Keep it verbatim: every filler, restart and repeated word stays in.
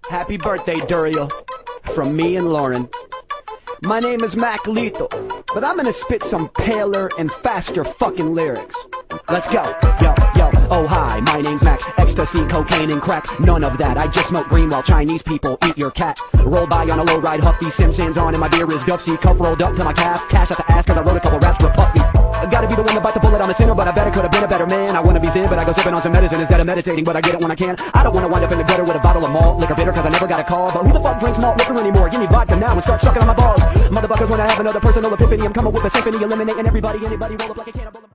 Happy birthday, Duriel. From me and Lauren. My name is Mac Lethal, but I'm gonna spit some paler and faster fucking lyrics. Let's go. Yo, yo, oh hi, my name's Mac. Ecstasy, cocaine, and crack. None of that. I just smoke green while Chinese people eat your cat. Roll by on a low ride, Huffy, Simpsons on, and my beer is Guffsy. Cuff rolled up to my calf. Cash at the ass, cause I wrote a couple raps for Puffy. I gotta be the one to bite the bullet on the sinner, but I bet I could've been a better man. I wanna be zen, but I go sipping on some medicine instead of meditating, but I get it when I can. I don't wanna wind up in the gutter with a bottle of malt liquor bitter, cause I never got a call. But who the fuck drinks malt liquor anymore? Give me vodka now and start sucking on my balls. Motherfuckers, when I have another personal epiphany, I'm coming with a symphony, eliminating everybody, anybody, roll up like a cannibal.